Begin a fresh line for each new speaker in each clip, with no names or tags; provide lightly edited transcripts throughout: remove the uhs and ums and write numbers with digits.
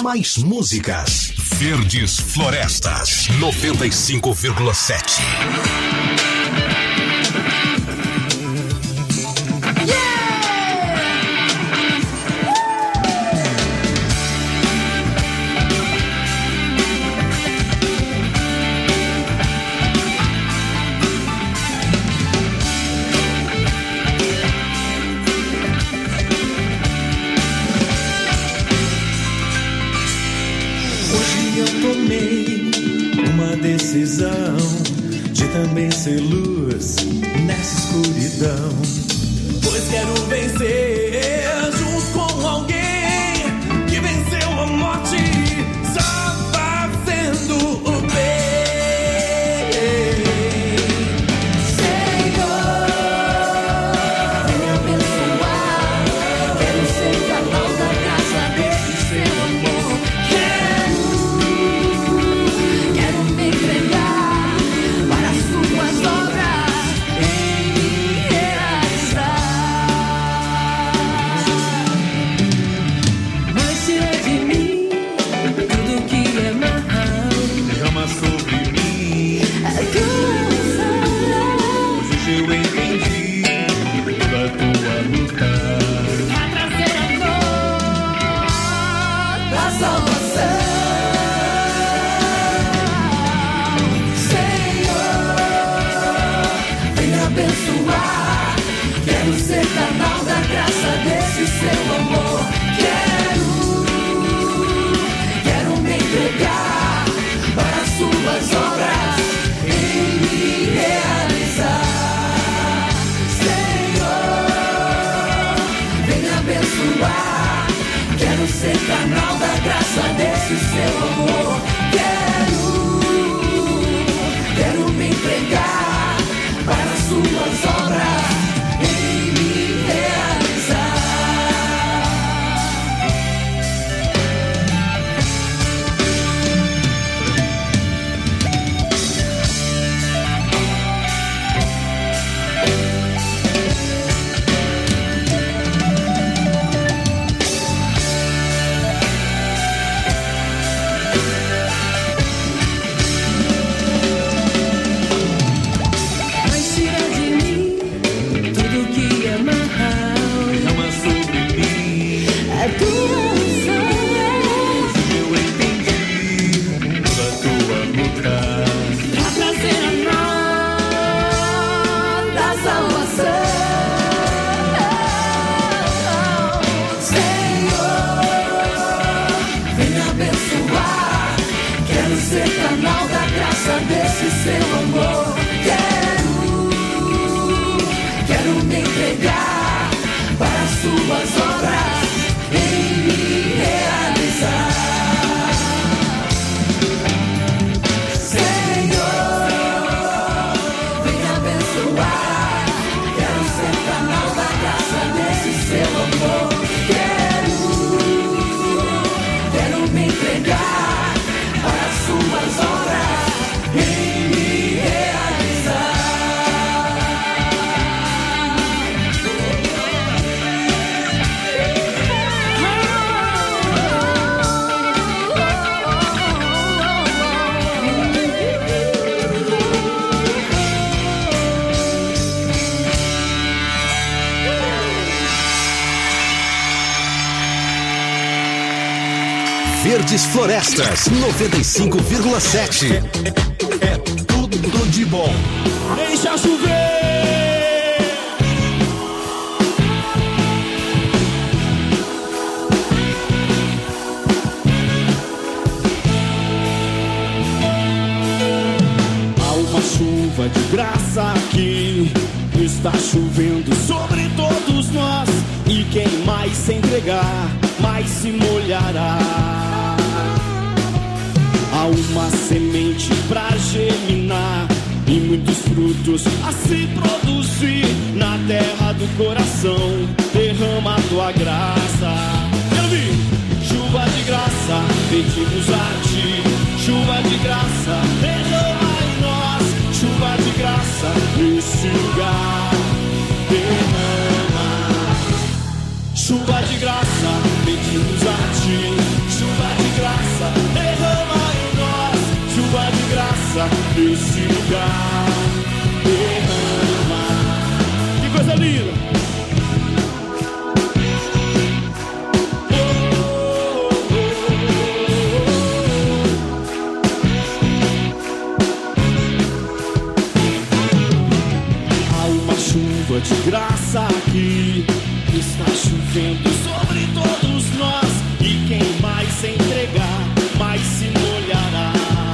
mais músicas. Verdes Florestas 95,7.
Decisão de também ser luz nessa escuridão, pois quero vencer junto com alguém que venceu a morte só fazendo o bem.
Senhor, venha abençoar, quero ser canal da graça desse seu amor. Quero me entregar para as suas obras e me realizar. Mas tira de mim tudo que é mal,
Derrama sobre mim hoje eu entendi toda a tua luta
pra trazer amor da salvação. Abençoar, quero ser canal da graça desse seu amor. Quero me entregar para as suas obras e me realizar. Senhor, venha abençoar, quero ser canal da graça desse seu amor. Quero me entregar para as suas obras e me realizar. Mas tira de mim tudo que é mal,
derrama sobre mim
é tua unção.
hoje eu entendi toda a tua luta
Pra trazer a nós da salvação. Senhor, venha abençoar, quero ser canal da graça desse seu amor. Quero me entregar para as suas obras e me realizar. Senhor, venha abençoar, quero ser canal da graça desse seu amor. Quero me entregar para as suas obras e me realizar.
Verdes Florestas 95,7. É tudo de bom.
deixa chover. Há uma chuva de graça aqui, está chovendo sobre todos nós, e quem mais se entregar, mais se molhará. Há uma semente pra germinar e muitos frutos a se produzir na terra do coração. Derrama a tua graça. Quero ouvir. Chuva de graça, pedimos a ti. Chuva de graça, derrama em nós. Chuva de graça, nesse lugar. Derrama. Chuva de graça, pedimos a ti. Chuva de graça. graça nesse lugar. Derrama. Que coisa linda. Chuva de graça aqui, está chovendo sobre todos nós. E quem mais se entregar, mais se molhará.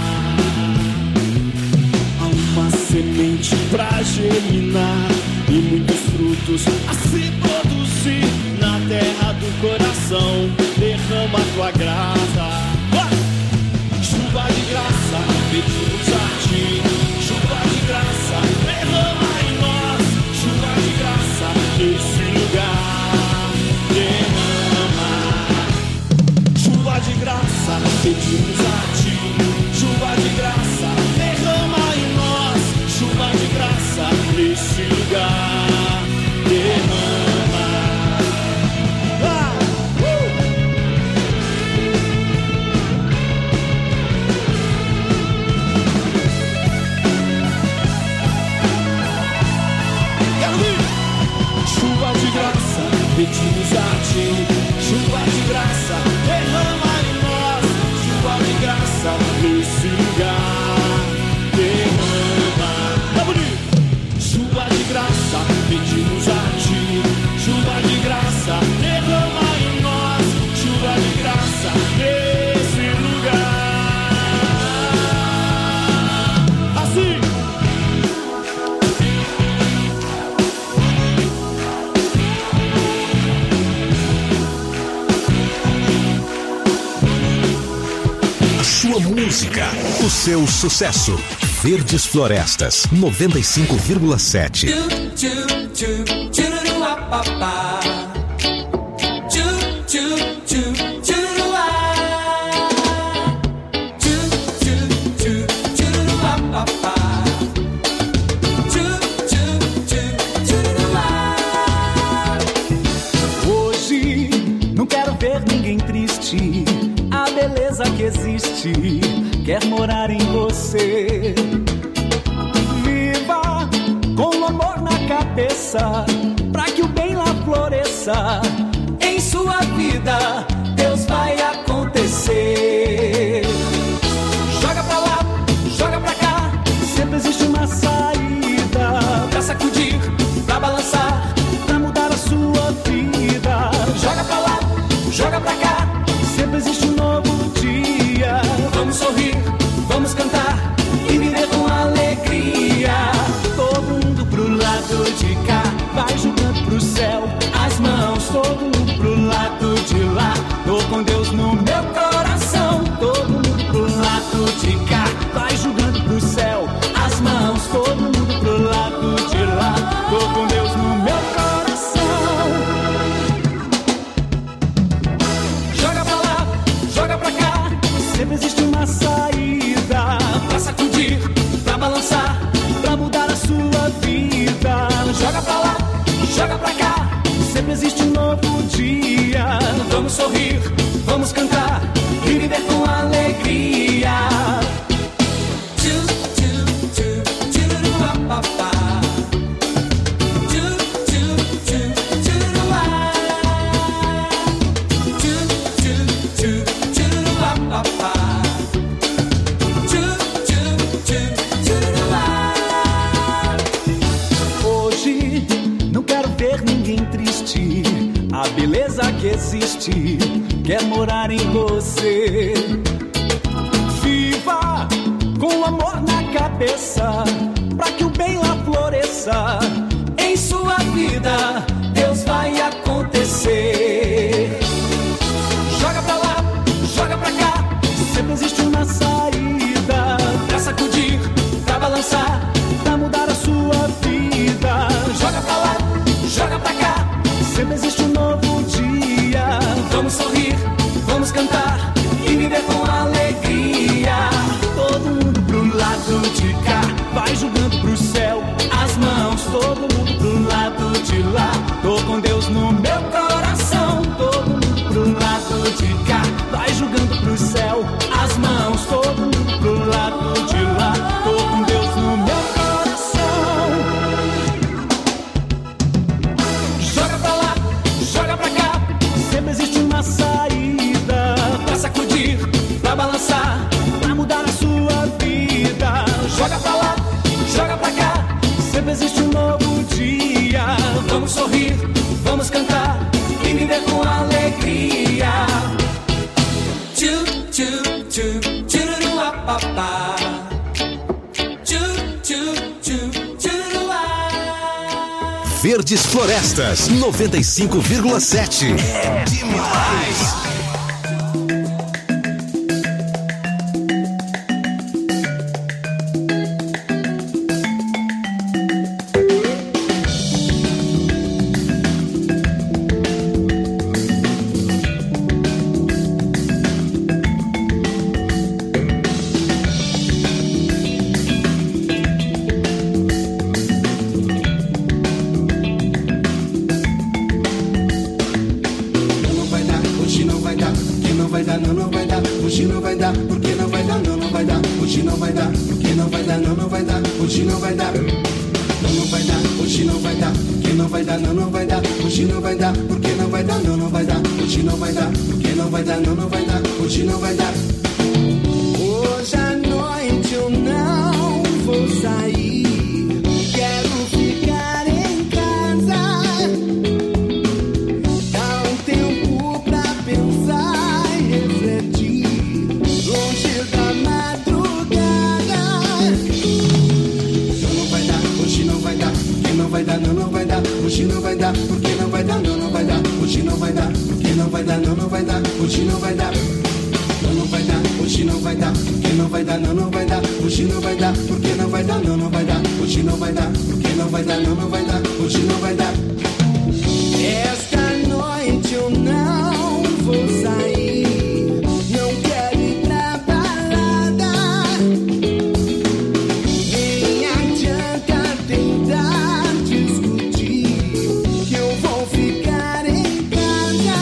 Há uma semente pra germinar e muitos frutos a se produzir na terra do coração. Derrama a tua graça. Chuva de graça, pedimos a ti. Chuva de graça, derrama em nós. Chuva de graça nesse lugar. Derrama. Chuva de graça, pedimos a ti. Chuva de graça, derrama em nós. Chuva de graça nesse lugar. Derrama. Chuva de graça, pedimos a ti. Chuva de graça, derrama em nós. Chuva de graça nesse lugar. Derrama. Tá bonito. Chuva de graça, pedimos a ti. Chuva de graça, derrama em nós. Chuva de graça nesse lugar. Assim.
Sua música, o seu sucesso. Verdes Florestas, 95,7.
Hoje não quero ver ninguém triste. A beleza que existe quer morar em você. Viva com o amor na cabeça, pra que o bem lá floresça. Em sua vida, Deus vai acontecer. Joga pra lá, joga pra cá, sempre existe uma saída. Pra sacudir, pra balançar, pra mudar a sua vida. Joga pra lá, joga pra cá, sempre existe um novo dia. Vamos sorrir, vamos cantar e viver com alegria. Todo mundo pro lado de cá, vai jogando pro céu as mãos. Todo mundo pro lado de lá, tô com Deus no meu coração. Todo mundo pro lado de cá, vai jogando pro céu as mãos. Todo mundo pro lado de lá, tô com Deus no meu coração. Joga pra lá, joga pra cá, sempre existe uma saída. Pra sacudir, pra balançar, pra mudar a sua vida. Joga pra lá, joga pra cá, sempre existe um novo dia. Vamos sorrir, vamos cantar e viver com alegria. Hoje não quero ver ninguém triste. A beleza que existe quer morar em você. Viva com o amor na cabeça, pra que o bem lá floresça. Em sua vida, Deus vai acontecer. Joga pra lá, joga pra cá, sempre existe uma saída. Pra sacudir, pra balançar, pra mudar a sua vida. Joga pra lá, joga pra cá, sempre existe um novo dia. Vamos sorrir, vamos cantar e viver com alegria. Todo mundo pro lado de cá, vai julgar
Verdes Florestas 95,7. É demais.
Hoje à noite eu não vou sair, quero ficar em casa. Dá um tempo pra pensar e refletir, longe da madrugada. Não vai dar, hoje não vai dar, porque não vai dar, não vai dar, hoje não vai dar, porque não vai dar, não vai dar, hoje não vai dar, porque não vai dar, não vai dar, hoje não vai dar. Não vai dar, hoje não vai dar, porque não vai dar, não vai dar, hoje não vai dar, porque não vai dar, não vai dar, hoje não vai dar, porque não vai dar, não vai dar, hoje não vai dar. Esta noite eu não vou sair, não quero ir pra balada, nem adianta tentar discutir, que eu vou ficar em casa.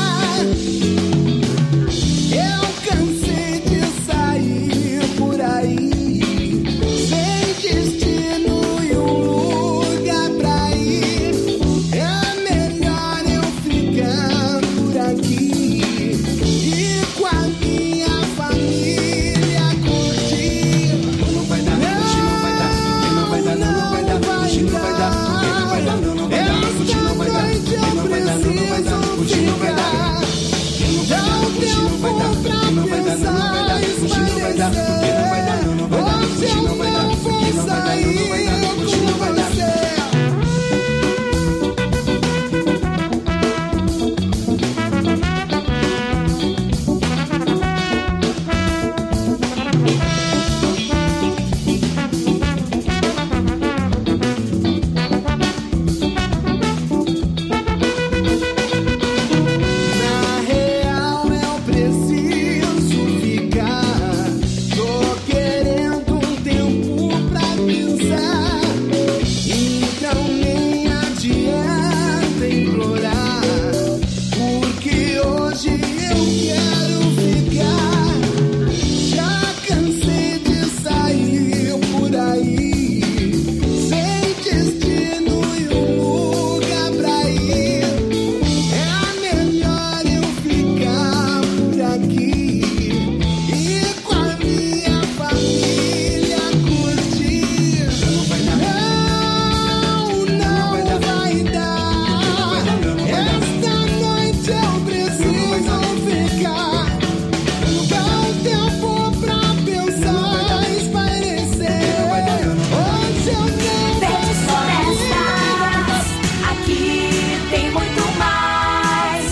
Eu cansei de sair por aí, sem destino e um lugar pra ir. É melhor eu ficar por aqui e com a minha família curtir. Não vai dar, hoje não vai dar, porque não vai dar, não vai dar, hoje não vai dar, porque não vai dar, não vai dar, hoje não vai dar, porque não vai dar, não vai dar, hoje não vai dar. Dá um tempo pra pensar e espairecer. Hoje eu não vou sair com você. Na real eu preciso ficar, tô querendo um tempo pra pensar, então nem adianta implorar, porque hoje eu quero ficar. Já cansei de sair por aí, sem destino e um lugar pra ir. É melhor eu ficar por aqui e com a minha família curtir. Não vai dar, não vai dar. Esta noite eu preciso ficar. Dá um tempo pra pensar e espairecer. Hoje eu
Verdes Florestas, aqui tem muito mais.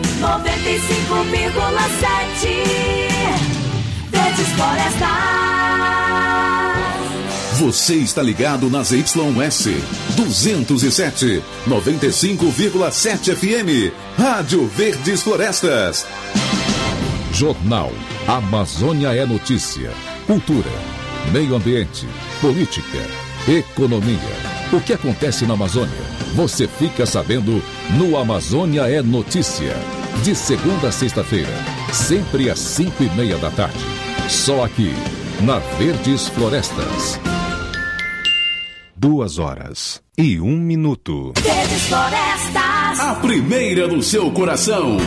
95,7 Verdes Florestas.
Você está ligado nas YS 207, 95,7 FM. Rádio Verdes Florestas. Jornal Amazônia é Notícia. Cultura, meio ambiente, política, economia. O que acontece na Amazônia? Você fica sabendo no Amazônia é Notícia. De segunda a sexta-feira, sempre às 5:30 da tarde. Só aqui, na Verdes Florestas. 2h01.
Verdes Florestas.
A primeira no seu coração.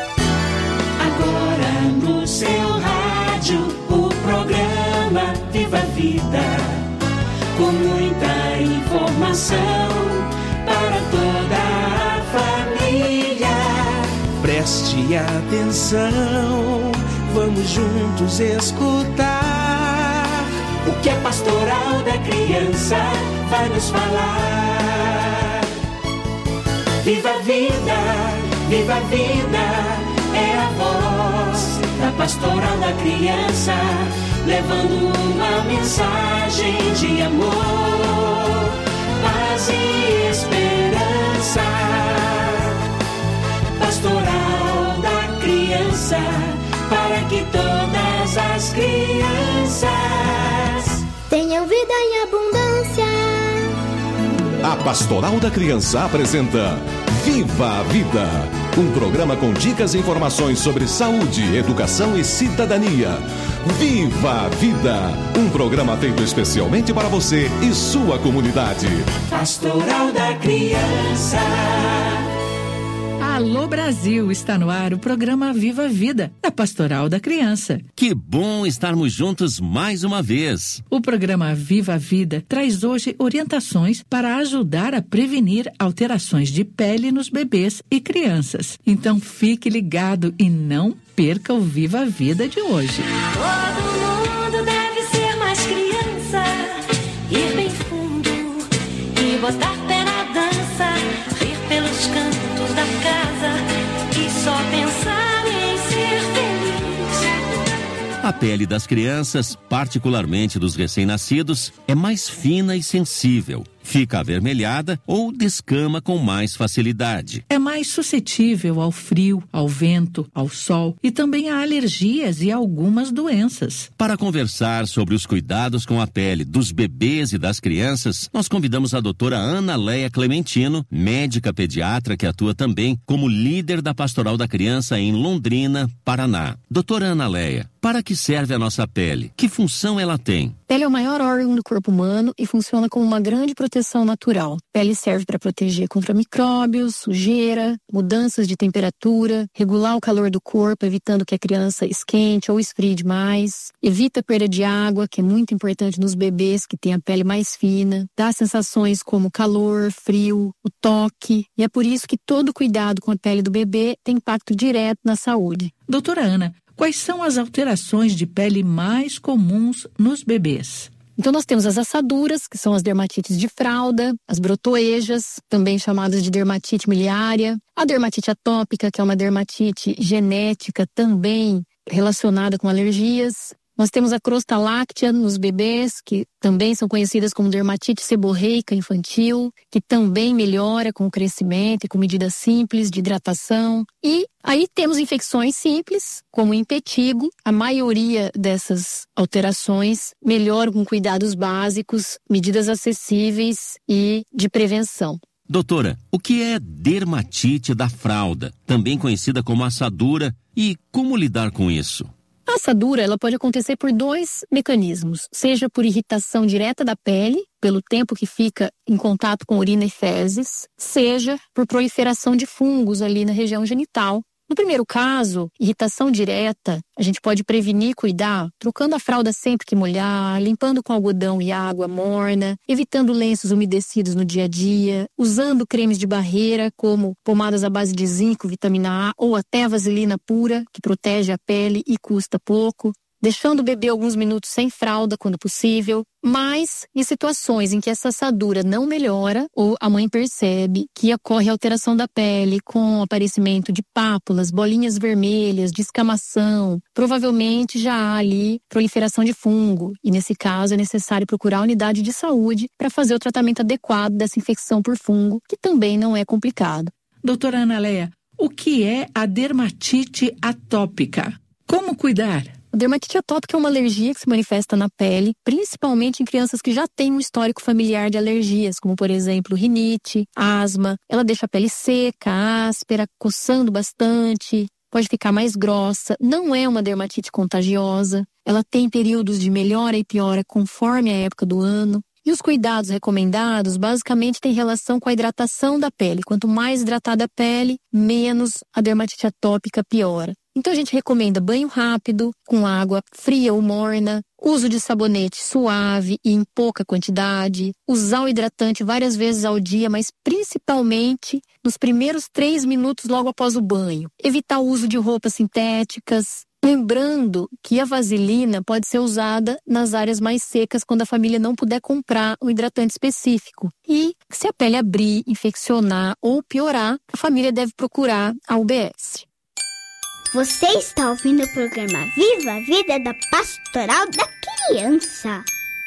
Agora no seu rádio, o programa Viva a Vida, com muita informação para toda a família.
Preste atenção, vamos juntos escutar
O que é pastoral da criança vai nos falar. Viva a vida, viva a vida, é a voz da Pastoral da Criança, levando uma mensagem de amor, paz e esperança. Pastoral da Criança, para que todas as crianças
tenham vida em abundância.
A Pastoral da Criança apresenta Viva a Vida, um programa com dicas e informações sobre saúde, educação e cidadania. Viva a Vida, um programa feito especialmente para você e sua comunidade.
Pastoral da Criança.
Alô Brasil, está no ar o programa Viva a Vida, da Pastoral da Criança.
Que bom estarmos juntos mais uma vez.
O programa Viva a Vida traz hoje orientações para ajudar a prevenir alterações de pele nos bebês e crianças. Então fique ligado e não perca o Viva a Vida de hoje.
Todo mundo deve ser mais criança, ir bem fundo e botar pé na dança, rir pelos cantos da casa e só pensar em ser feliz.
A pele das crianças, particularmente dos recém-nascidos, é mais fina e sensível. Fica avermelhada ou descama com mais facilidade.
É mais suscetível ao frio, ao vento, ao sol e também a alergias e algumas doenças.
Para conversar sobre os cuidados com a pele dos bebês e das crianças, nós convidamos a doutora Ana Leia Clementino, médica pediatra que atua também como líder da Pastoral da Criança em Londrina, Paraná. Doutora Ana Leia, para que serve a nossa pele? Que função ela tem?
A pele é o maior órgão do corpo humano e funciona como uma grande proteção natural. A pele serve para proteger contra micróbios, sujeira, mudanças de temperatura, regular o calor do corpo, evitando que a criança esquente ou esfrie demais, evita a perda de água, que é muito importante nos bebês que têm a pele mais fina, dá sensações como calor, frio, o toque, e é por isso que todo cuidado com a pele do bebê tem impacto direto na saúde.
Doutora Ana, quais são as alterações de pele mais comuns nos bebês?
Então nós temos as assaduras, que são as dermatites de fralda, as brotoejas, também chamadas de dermatite miliária, a dermatite atópica, que é uma dermatite genética também relacionada com alergias. Nós temos a crosta láctea nos bebês, que também são conhecidas como dermatite seborreica infantil, que também melhora com o crescimento e com medidas simples de hidratação. E aí temos infecções simples, como o impetigo. A maioria dessas alterações melhoram com cuidados básicos, medidas acessíveis e de prevenção.
Doutora, o que é dermatite da fralda, também conhecida como assadura, e como lidar com isso?
A assadura ela pode acontecer por dois mecanismos, seja por irritação direta da pele, pelo tempo que fica em contato com urina e fezes, seja por proliferação de fungos ali na região genital. No primeiro caso, irritação direta, a gente pode prevenir e cuidar trocando a fralda sempre que molhar, limpando com algodão e água morna, evitando lenços umedecidos no dia a dia, usando cremes de barreira como pomadas à base de zinco, vitamina A ou até vaselina pura, que protege a pele e custa pouco. Deixando o bebê alguns minutos sem fralda quando possível, mas em situações em que essa assadura não melhora ou a mãe percebe que ocorre alteração da pele com aparecimento de pápulas, bolinhas vermelhas, descamação, provavelmente já há ali proliferação de fungo e nesse caso é necessário procurar a unidade de saúde para fazer o tratamento adequado dessa infecção por fungo, que também não é complicado.
Doutora Ana Leia, o que é a dermatite atópica? Como cuidar?
A dermatite atópica é uma alergia que se manifesta na pele, principalmente em crianças que já têm um histórico familiar de alergias, como por exemplo rinite, asma. Ela deixa a pele seca, áspera, coçando bastante, pode ficar mais grossa. Não é uma dermatite contagiosa. Ela tem períodos de melhora e piora conforme a época do ano. E os cuidados recomendados basicamente têm relação com a hidratação da pele. Quanto mais hidratada a pele, menos a dermatite atópica piora. Então a gente recomenda banho rápido, com água fria ou morna, uso de sabonete suave e em pouca quantidade, usar o hidratante várias vezes ao dia, mas principalmente nos primeiros 3 minutos logo após o banho. Evitar o uso de roupas sintéticas, Lembrando que a vaselina pode ser usada nas áreas mais secas quando a família não puder comprar um hidratante específico. E se a pele abrir, infeccionar ou piorar, a família deve procurar a UBS.
Você está ouvindo o programa Viva a Vida da Pastoral da Criança.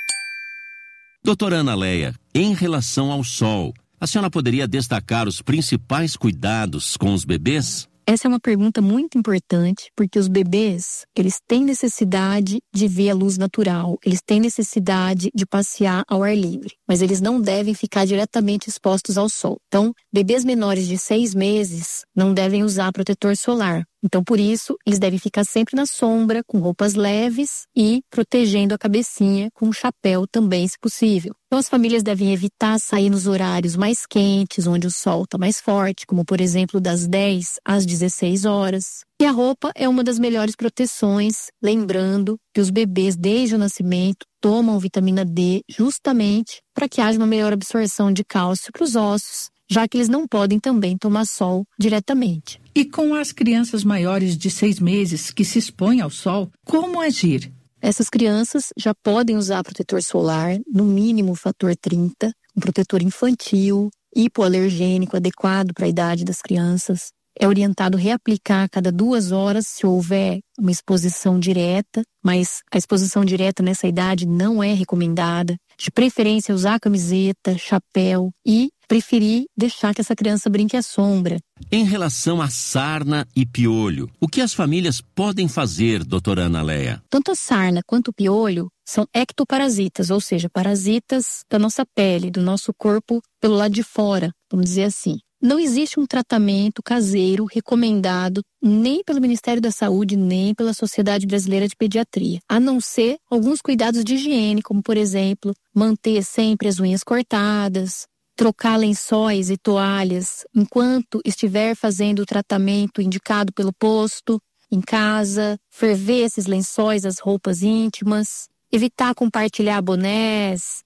Doutora Ana Leia, em relação ao sol, a senhora poderia destacar os principais cuidados com os bebês?
Essa é uma pergunta muito importante, porque os bebês, eles têm necessidade de ver a luz natural, eles têm necessidade de passear ao ar livre, mas eles não devem ficar diretamente expostos ao sol. Então, bebês menores de 6 meses não devem usar protetor solar. Então, por isso, eles devem ficar sempre na sombra, com roupas leves e protegendo a cabecinha com um chapéu também, se possível. Então, as famílias devem evitar sair nos horários mais quentes, onde o sol está mais forte, como, por exemplo, das 10 às 16 horas. E a roupa é uma das melhores proteções, lembrando que os bebês, desde o nascimento, tomam vitamina D justamente para que haja uma melhor absorção de cálcio para os ossos, já que eles não podem também tomar sol diretamente.
E com as crianças maiores de 6 meses que se expõem ao sol, como agir?
Essas crianças já podem usar protetor solar, no mínimo fator 30, um protetor infantil, hipoalergênico, adequado para a idade das crianças. É orientado reaplicar a cada 2 horas se houver uma exposição direta, mas a exposição direta nessa idade não é recomendada. De preferência, usar camiseta, chapéu e preferir deixar que essa criança brinque à sombra.
Em relação a sarna e piolho, o que as famílias podem fazer, doutora Ana Leia?
Tanto a sarna quanto o piolho são ectoparasitas, ou seja, parasitas da nossa pele, do nosso corpo pelo lado de fora, vamos dizer assim. Não existe um tratamento caseiro recomendado nem pelo Ministério da Saúde, nem pela Sociedade Brasileira de Pediatria, a não ser alguns cuidados de higiene, como, por exemplo, manter sempre as unhas cortadas, trocar lençóis e toalhas enquanto estiver fazendo o tratamento indicado pelo posto, em casa, ferver esses lençóis, as roupas íntimas, evitar compartilhar bonés,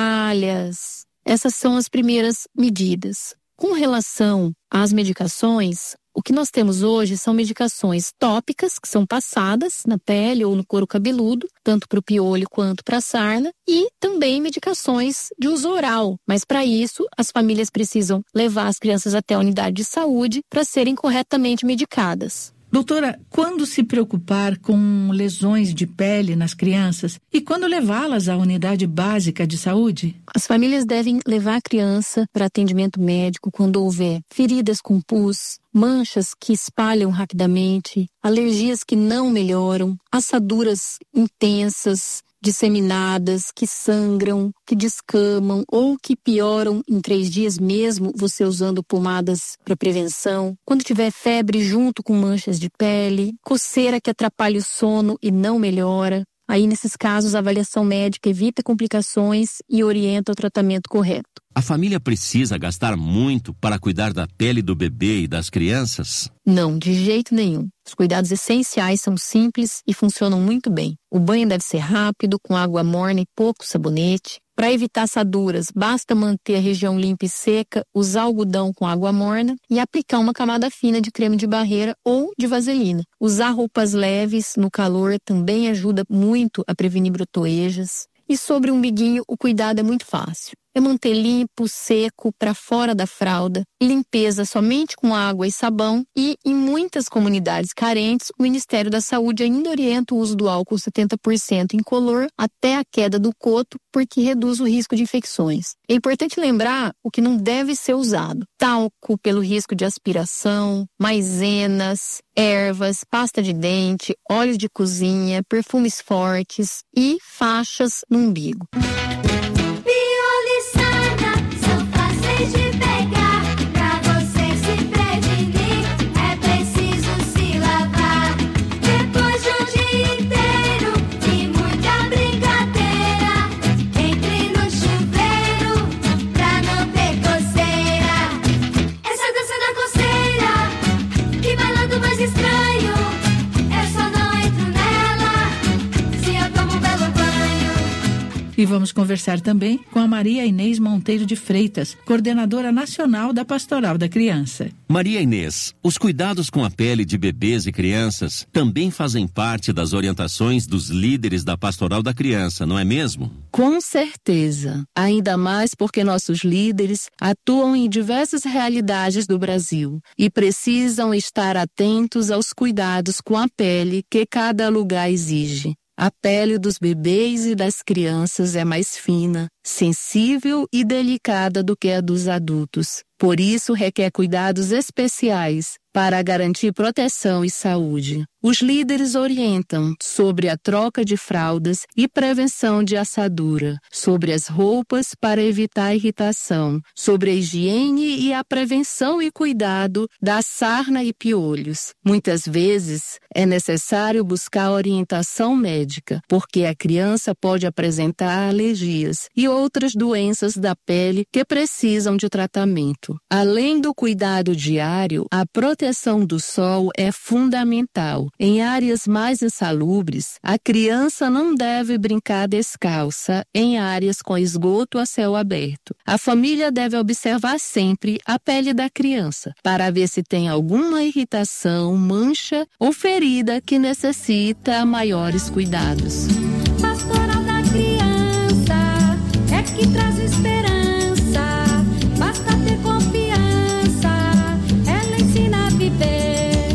toalhas. Essas são as primeiras medidas. Com relação às medicações, o que nós temos hoje são medicações tópicas, que são passadas na pele ou no couro cabeludo, tanto para o piolho quanto para a sarna, e também medicações de uso oral. Mas para isso, as famílias precisam levar as crianças até a unidade de saúde para serem corretamente medicadas.
Doutora, quando se preocupar com lesões de pele nas crianças e quando levá-las à unidade básica de saúde?
As famílias devem levar a criança para atendimento médico quando houver feridas com pus, manchas que espalham rapidamente, alergias que não melhoram, assaduras intensas, disseminadas, que sangram, que descamam ou que pioram em 3 dias mesmo você usando pomadas para prevenção. Quando tiver febre junto com manchas de pele, coceira que atrapalha o sono e não melhora. Aí, nesses casos, a avaliação médica evita complicações e orienta o tratamento correto.
A família precisa gastar muito para cuidar da pele do bebê e das crianças?
Não, de jeito nenhum. Os cuidados essenciais são simples e funcionam muito bem. O banho deve ser rápido, com água morna e pouco sabonete. Para evitar assaduras, basta manter a região limpa e seca, usar algodão com água morna e aplicar uma camada fina de creme de barreira ou de vaselina. Usar roupas leves no calor também ajuda muito a prevenir brotoejas. E sobre o umbiguinho, o cuidado é muito fácil. É manter limpo, seco, para fora da fralda, limpeza somente com água e sabão e, em muitas comunidades carentes, o Ministério da Saúde ainda orienta o uso do álcool 70% incolor até a queda do coto, porque reduz o risco de infecções. É importante lembrar o que não deve ser usado: talco pelo risco de aspiração, maizenas, ervas, pasta de dente, óleos de cozinha, perfumes fortes e faixas no umbigo.
De pegar, pra você se prevenir, é preciso se lavar. Depois de um dia inteiro e muita brincadeira, entre no chuveiro pra não ter coceira. Essa dança da coceira, que bailando mais estranho, eu só não entro nela se eu tomo um belo banho.
E vamos conversar também com a Maria Inês Monteiro de Freitas, coordenadora nacional da Pastoral da Criança.
Maria Inês, os cuidados com a pele de bebês e crianças também fazem parte das orientações dos líderes da Pastoral da Criança, não é mesmo?
Com certeza. Ainda mais porque nossos líderes atuam em diversas realidades do Brasil e precisam estar atentos aos cuidados com a pele que cada lugar exige. A pele dos bebês e das crianças é mais fina, sensível e delicada do que a dos adultos. Por isso, requer cuidados especiais para garantir proteção e saúde. Os líderes orientam sobre a troca de fraldas e prevenção de assadura, sobre as roupas para evitar irritação, sobre a higiene e a prevenção e cuidado da sarna e piolhos. Muitas vezes, é necessário buscar orientação médica, porque a criança pode apresentar alergias e outras doenças da pele que precisam de tratamento. Além do cuidado diário, a proteção do sol é fundamental. Em áreas mais insalubres, a criança não deve brincar descalça em áreas com esgoto a céu aberto. A família deve observar sempre a pele da criança para ver se tem alguma irritação, mancha ou ferida que necessita maiores cuidados.
Pastoral da Criança é que traz esperança, basta ter confiança, ela ensina a viver.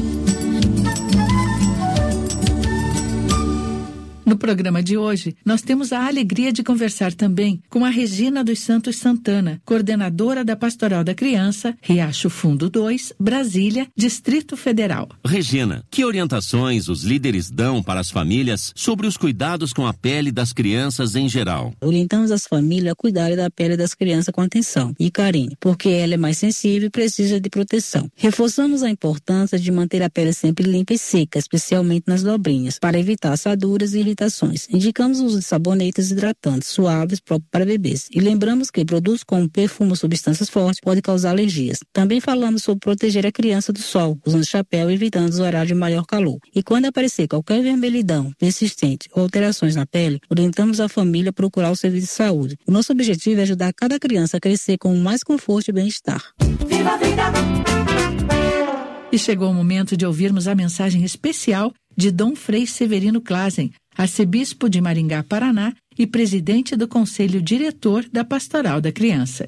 No programa de hoje, nós temos a alegria de conversar também com a Regina dos Santos Santana, coordenadora da Pastoral da Criança, Riacho Fundo 2, Brasília, Distrito Federal.
Regina, que orientações os líderes dão para as famílias sobre os cuidados com a pele das crianças em geral?
Orientamos as famílias a cuidarem da pele das crianças com atenção e carinho, porque ela é mais sensível e precisa de proteção. Reforçamos a importância de manter a pele sempre limpa e seca, especialmente nas dobrinhas, para evitar assaduras e irritações. Indicamos o uso de sabonetes hidratantes suaves próprios para bebês e lembramos que produtos como perfume ou substâncias fortes podem causar alergias. Também falamos sobre proteger a criança do sol, usando chapéu e evitando os horários de maior calor. E quando aparecer qualquer vermelhidão persistente ou alterações na pele, orientamos a família a procurar o serviço de saúde. O nosso objetivo é ajudar cada criança a crescer com mais conforto e bem-estar.
Viva a vida!
E chegou o momento de ouvirmos a mensagem especial de Dom Frei Severino Klazen, arcebispo de Maringá, Paraná e presidente do Conselho Diretor da Pastoral da Criança.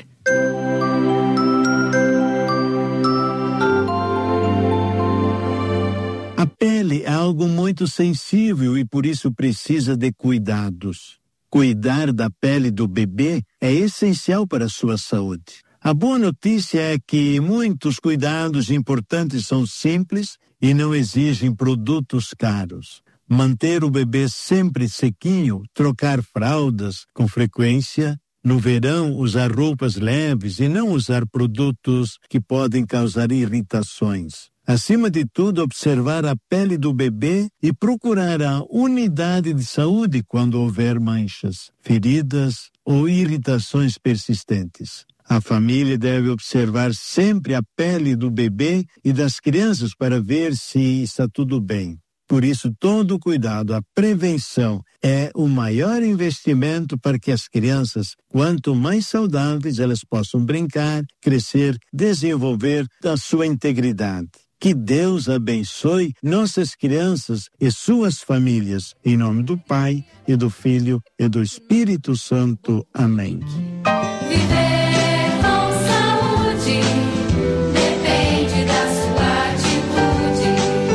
A pele é algo muito sensível e por isso precisa de cuidados. Cuidar da pele do bebê é essencial para a sua saúde. A boa notícia é que muitos cuidados importantes são simples e não exigem produtos caros. Manter o bebê sempre sequinho, trocar fraldas com frequência, no verão usar roupas leves e não usar produtos que podem causar irritações. Acima de tudo, observar a pele do bebê e procurar a unidade de saúde quando houver manchas, feridas ou irritações persistentes. A família deve observar sempre a pele do bebê e das crianças para ver se está tudo bem. Por isso, todo cuidado, a prevenção é o maior investimento para que as crianças, quanto mais saudáveis, elas possam brincar, crescer, desenvolver a sua integridade. Que Deus abençoe nossas crianças e suas famílias. Em nome do Pai, e do Filho, e do Espírito Santo. Amém.
Viver com saúde depende da sua atitude.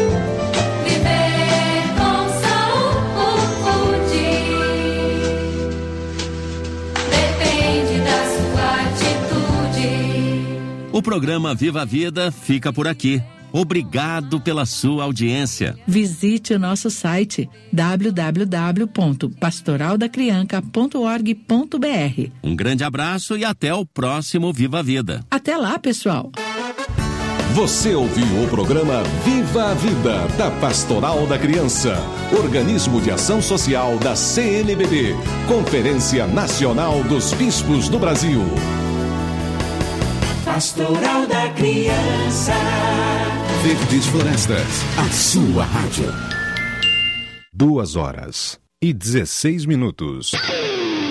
Viver com saúde depende da sua atitude.
O programa Viva a Vida fica por aqui. Obrigado pela sua audiência.
Visite o nosso site www.pastoraldacrianca.org.br.
Um grande abraço e até o próximo Viva a Vida.
Até lá, pessoal.
Você ouviu o programa Viva a Vida, da Pastoral da Criança, organismo de ação social da CNBB, Conferência Nacional dos Bispos do Brasil.
Pastoral da Criança.
Verdes Florestas, a sua rádio.
2h16.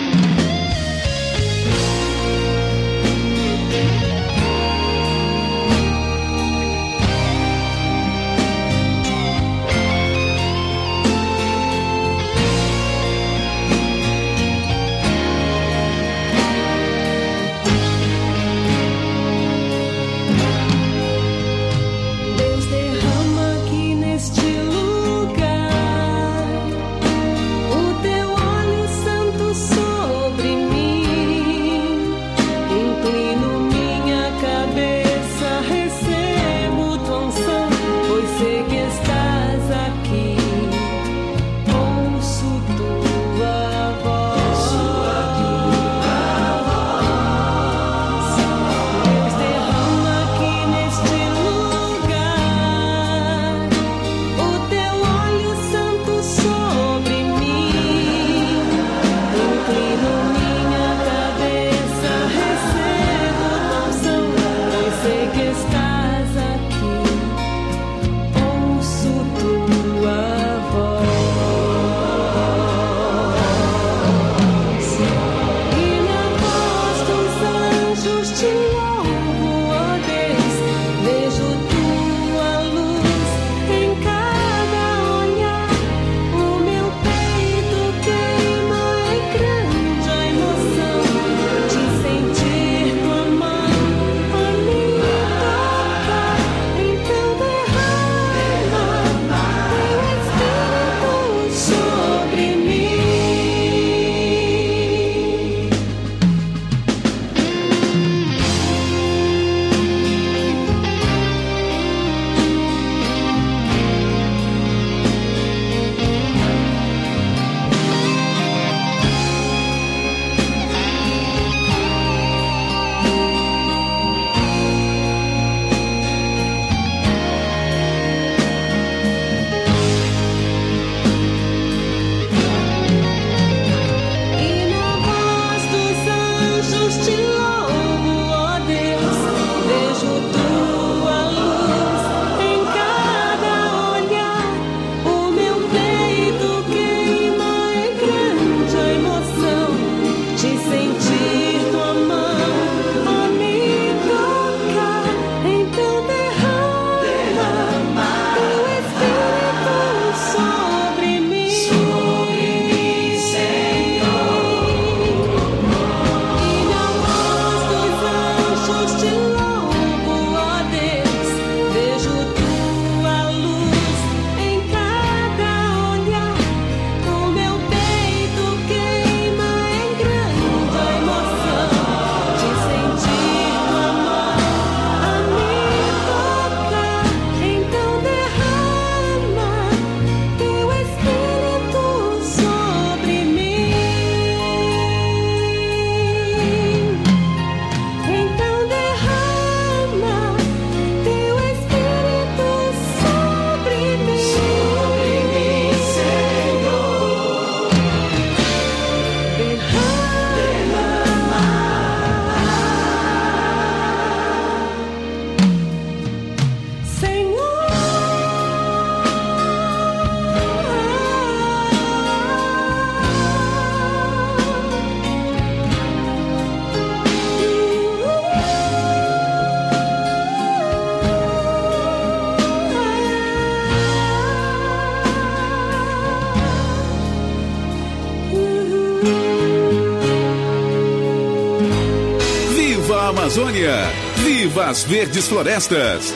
Amazônia. Viva as verdes florestas.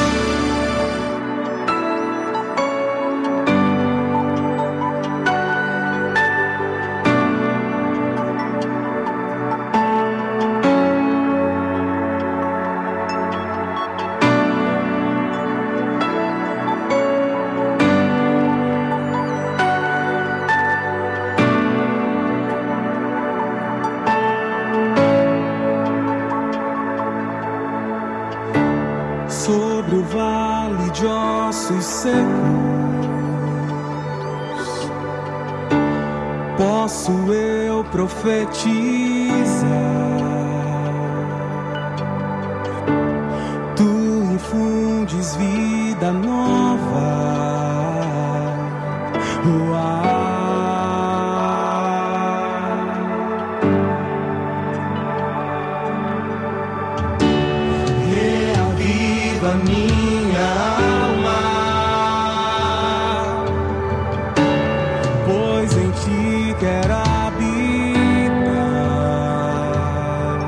Sobre o vale de ossos secos, posso eu profetizar. Tu infundes vida nova. reaviva minha alma, pois em ti quero habitar.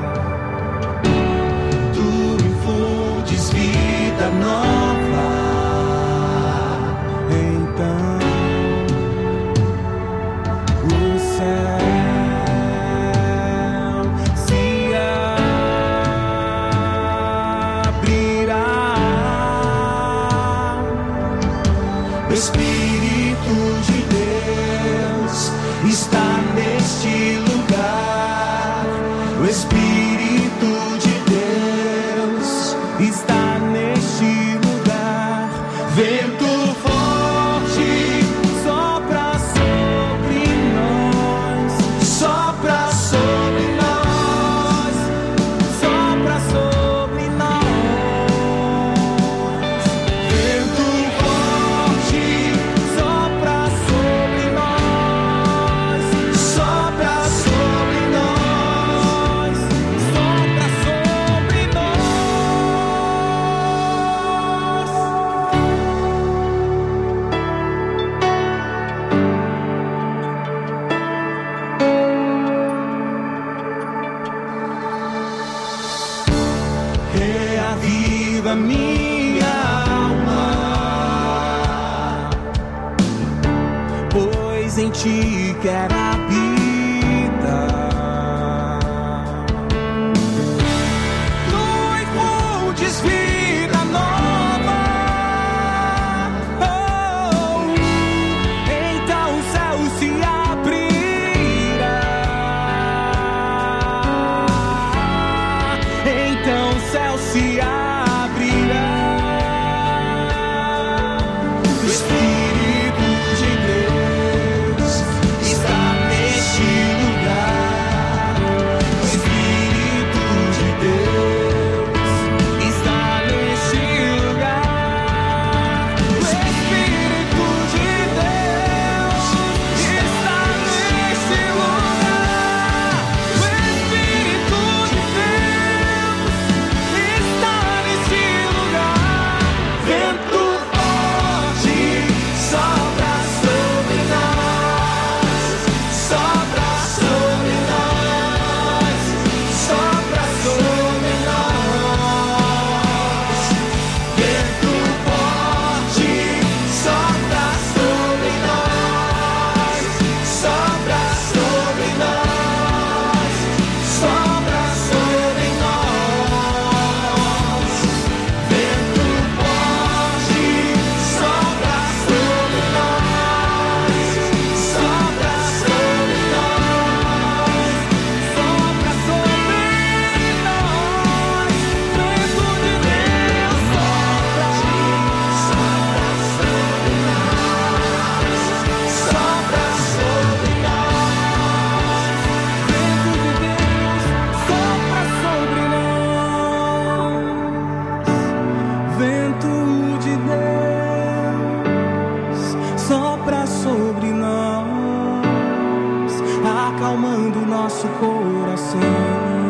Tu me infundes vida nova, então o céu Espírito de Deus está neste lugar. O Espírito de Deus está neste lugar. Vento forte sopra sobre nós, sopra sobre nós, sopra sobre nós. Vento reaviva minha alma, pois em ti quero habitar. Tu infundes vida nova, então o céu se abrirá, então o céu se abrirá. O Espírito de Deus está neste lugar. O Espírito de Deus está neste lugar. O Espírito de Deus está neste lugar. O Espírito de Deus está neste lugar. Vento forte sopra sobre nós, sopra sobre nós, sopra sobre nós. Vento forte sopra sobre nós, sopra sobre nós, sopra sobre nós. Vento forte sopra sobre nós, sopra sobre nós, sopra sobre nós. Vento de Deus sopra, sopra sobre nós, sopra sobre nós. Vento de Deus sopra sobre nós. Vento de Deus sopra sobre nós, acalmando nosso coração.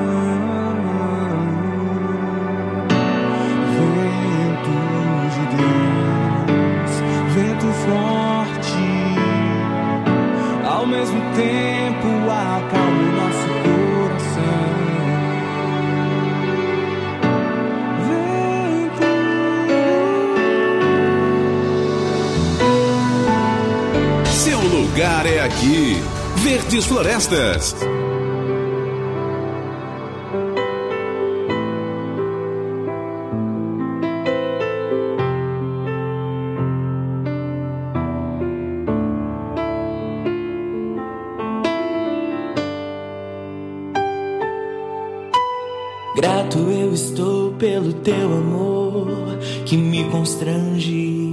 Vento de Deus, vento forte, ao mesmo tempo acalma o nosso coração.
Seu lugar é aqui. Verdes Florestas.
Grato eu estou pelo teu amor que me constrange.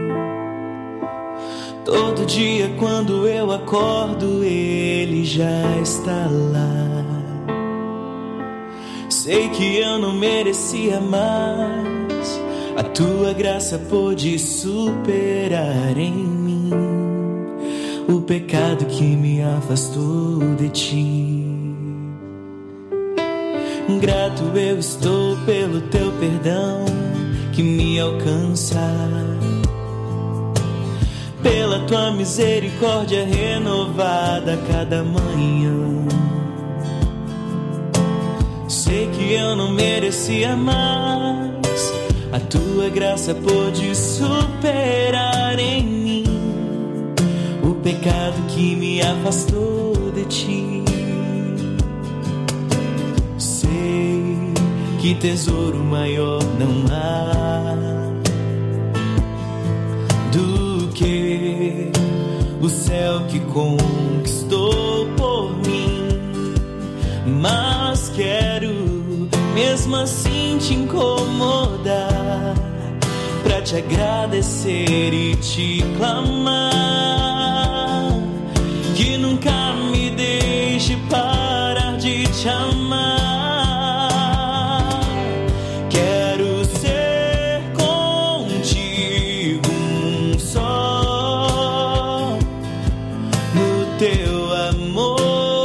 Todo dia quando eu acordo, ele já está lá. Sei que eu não merecia mais, a tua graça pôde superar em mim o pecado que me afastou de ti. Grato eu estou pelo teu perdão que me alcança. Pela tua misericórdia renovada a cada manhã. Sei que eu não merecia mais, a tua graça pôde superar em mim o pecado que me afastou de ti. Sei que tesouro maior não há do que o céu que conquistou por mim, mas quero mesmo assim te incomodar, pra te agradecer e te clamar, que nunca me deixe parar de te amar. Quero ser contigo um só, no teu amor.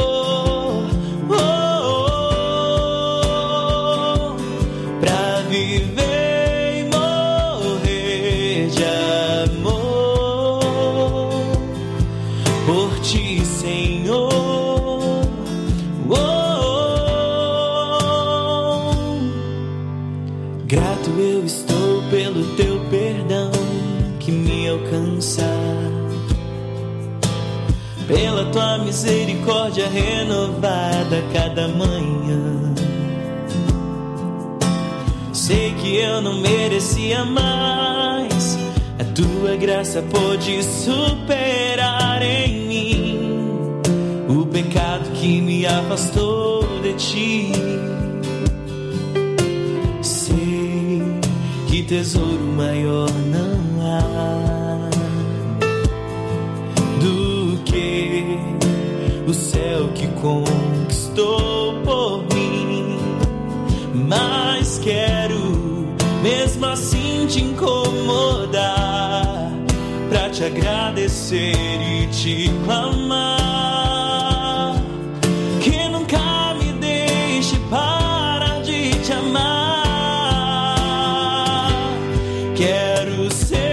Pela tua misericórdia renovada a cada manhã. Sei que eu não merecia mais, a tua graça pôde superar em mim o pecado que me afastou de ti. Sei que tesouro maior não há o céu que conquistou por mim, mas quero mesmo assim te incomodar, pra te agradecer e te clamar, que nunca me deixe parar de te amar. Quero ser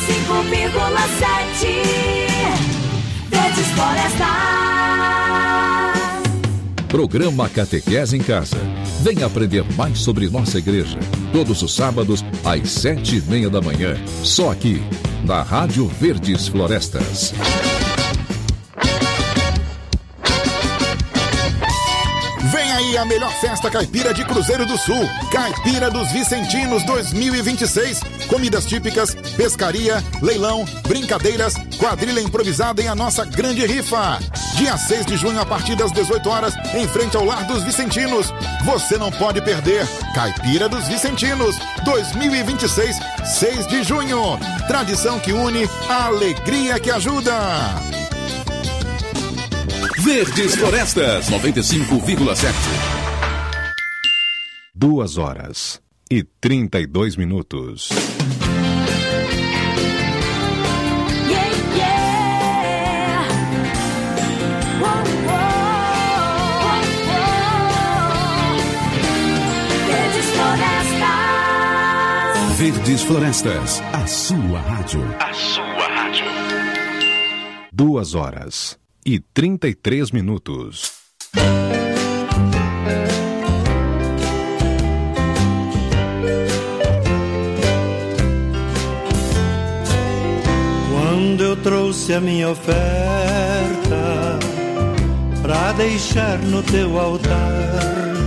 Verdes Florestas.
Programa Catequese em Casa. Venha aprender mais sobre nossa igreja. Todos os sábados, às 7:30 da manhã. Só aqui, na Rádio Verdes Florestas.
Vem aí a melhor festa caipira de Cruzeiro do Sul. Caipira dos Vicentinos 2026. Comidas típicas, pescaria, leilão, brincadeiras, quadrilha improvisada e a nossa grande rifa. Dia 6 de junho, a partir das 18 horas, em frente ao Lar dos Vicentinos. Você não pode perder. Caipira dos Vicentinos 2026, 6 de junho. Tradição que une, a alegria que ajuda.
Verdes Florestas 95,7.
2h32.
Verdes Florestas, a sua rádio.
A sua rádio. 2h33.
Quando eu trouxe a minha oferta pra deixar no teu altar,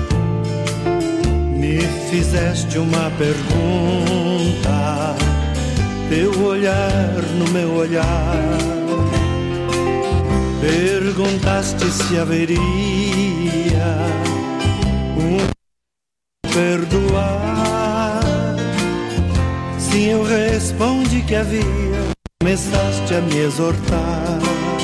me fizeste uma pergunta, teu olhar no meu olhar. Perguntaste se haveria perdoar. Sim, eu respondi que havia. Começaste a me exortar.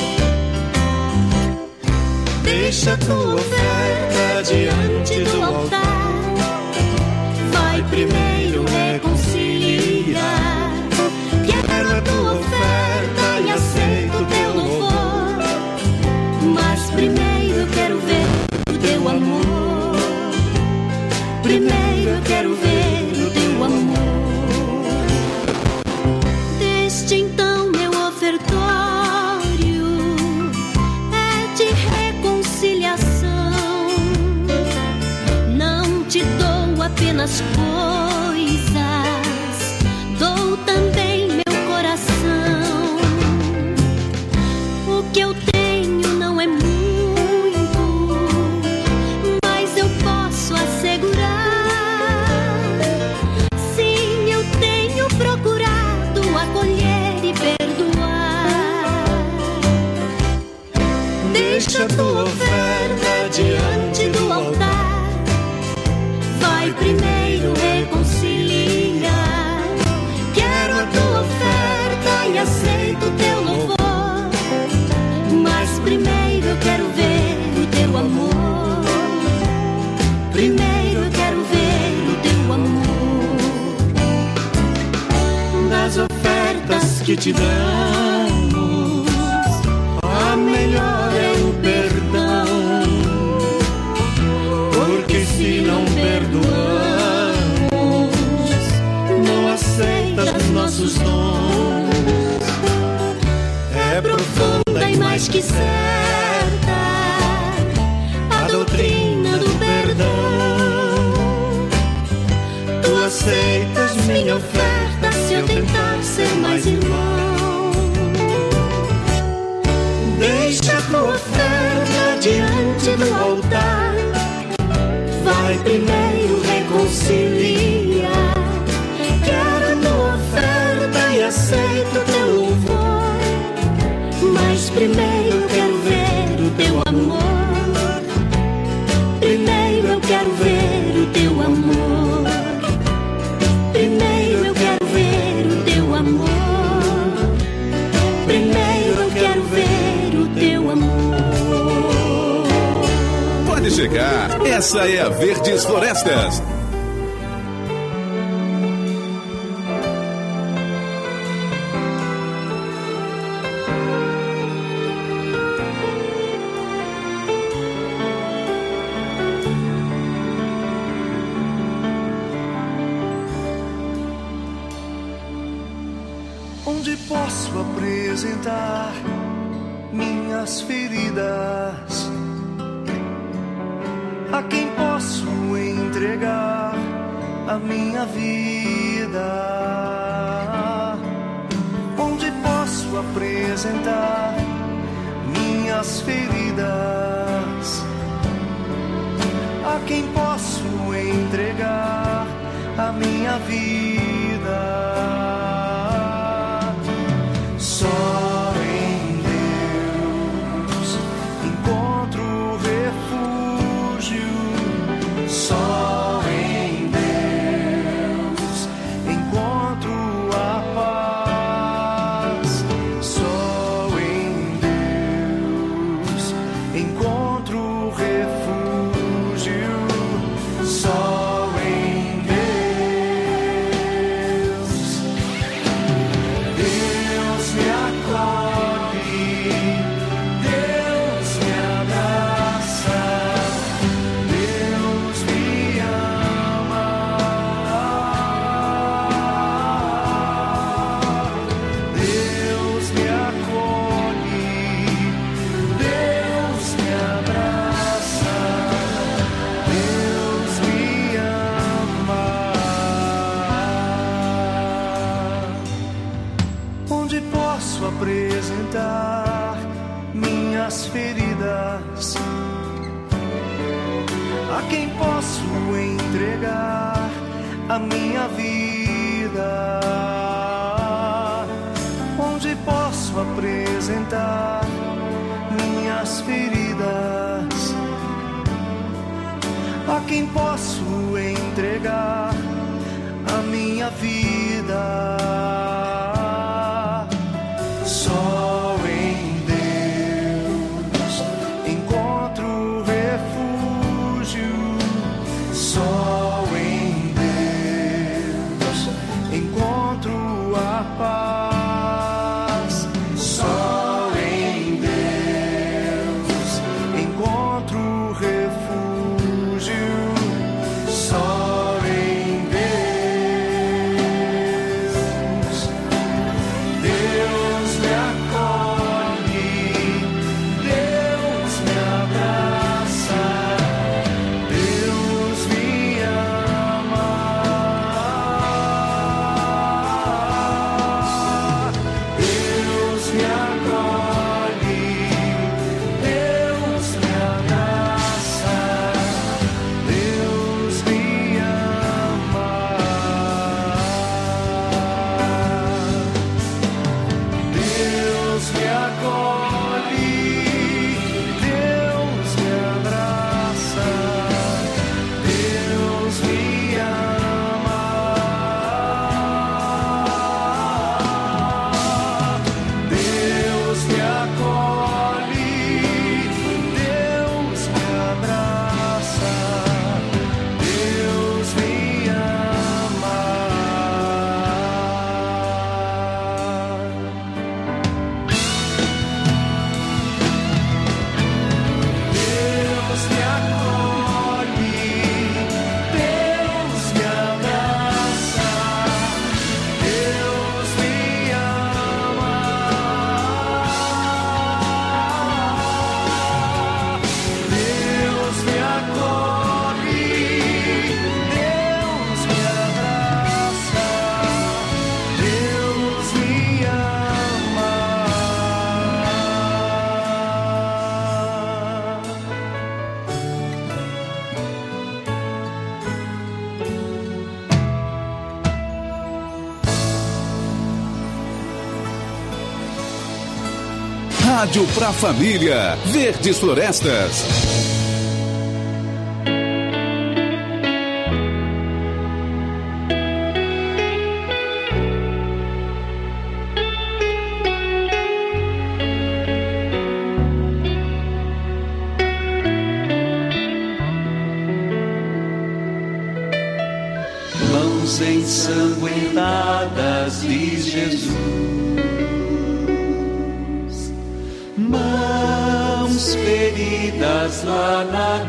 Deixa tua oferta diante do altar. Vai primeiro reconciliar. Quero a tua oferta e aceito teu louvor. Mas primeiro eu quero ver o teu amor. Primeiro eu quero ver o teu amor. Desde então meu ofertório é de reconciliação. Não te dou apenas coisas, dou também meu coração. O que eu tenho não é muito, mas eu posso assegurar. Sim, eu tenho procurado acolher e perdoar. Deixa tua oferta diante do altar. Vai primeiro reconciliar. Quero a tua oferta e aceito teu louvor. Mas primeiro eu quero ver o teu amor. Primeiro eu quero ver o teu amor. Das ofertas que te damos, a melhor é o perdão. Porque se não perdoamos, não aceitas os nossos dons. É profunda e mais que certa a doutrina do perdão. Tu aceitas minha oferta se eu tentar ser mais irmão. Deixa a tua oferta diante do altar. Vai primeiro reconciliar. Quero a tua oferta e aceito teu louvor. Mas primeiro eu quero ver o teu amor. Primeiro eu quero ver o teu amor. Primeiro eu quero ver o teu amor. Primeiro eu quero ver o teu amor.
Pode chegar, essa é a Verdes Florestas.
Um dia posso apresentar minhas feridas? A quem posso entregar a minha vida? Onde posso apresentar minhas feridas? A quem posso entregar a minha vida? Só em Deus encontro refúgio. Só em Deus encontro a paz. Só em Deus encontro refúgio. Só em Deus. Deus me acolhe, Deus me abraça, Deus me ama. Deus me acolhe, Deus me abraça, Deus me ama. Onde posso apresentar minhas feridas? A quem posso entregar a minha vida? Onde posso apresentar minhas feridas? A quem posso entregar a minha vida? Só em Deus encontro refúgio. Só em Deus encontro a paz. Só em Deus encontro refúgio. Só em Deus. Deus me acolhe, Deus me abraça, Deus me ama. Deus me acolhe, Deus me abraça, Deus me ama. Deus me acolhe, Deus me abraça, Deus me ama. Deus me acolhe, Deus me abraça, Deus me ama. Deus me acolhe, Deus me abraça, Deus me ama. Deus me acolhe, Deus me abraça, Deus me ama.
Rádio pra família, Verdes Florestas.
Mãos ensanguentadas, diz Jesus. Mãos feridas lá na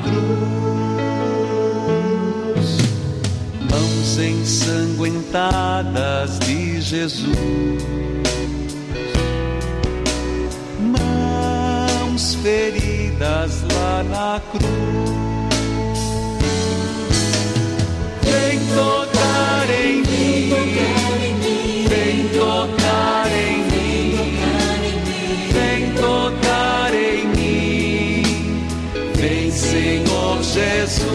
cruz. Mãos ensanguentadas, diz Jesus.
minhas feridas lá na cruz. Vem tocar em mim, vem tocar em mim, vem tocar em mim, vem Senhor Jesus,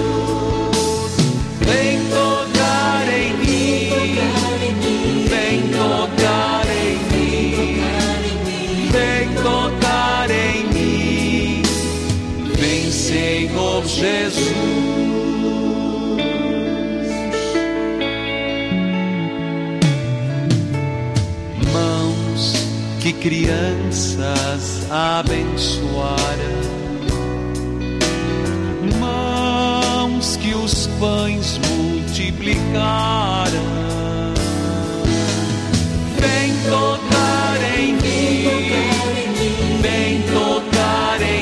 vem tocar em mim, vem tocar em mim, vem tocar em mim, vem Senhor Jesus. Que crianças abençoadas